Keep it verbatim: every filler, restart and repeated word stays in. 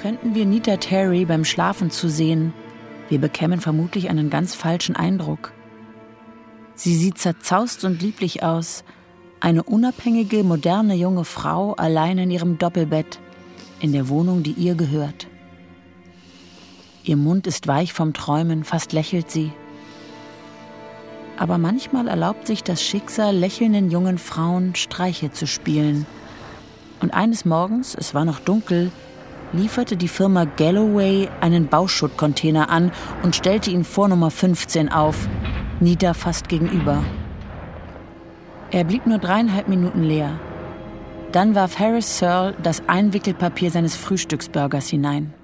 Könnten wir Nita Terry beim Schlafen zusehen, wir bekämen vermutlich einen ganz falschen Eindruck. Sie sieht zerzaust und lieblich aus, eine unabhängige, moderne junge Frau allein in ihrem Doppelbett, in der Wohnung, die ihr gehört. Ihr Mund ist weich vom Träumen, fast lächelt sie. Aber manchmal erlaubt sich das Schicksal lächelnden jungen Frauen, Streiche zu spielen. Und eines Morgens, es war noch dunkel, lieferte die Firma Galloway einen Bauschuttcontainer an und stellte ihn vor Nummer fünfzehn auf, Nita fast gegenüber. Er blieb nur dreieinhalb Minuten leer. Dann warf Harris Searle das Einwickelpapier seines Frühstücksburgers hinein.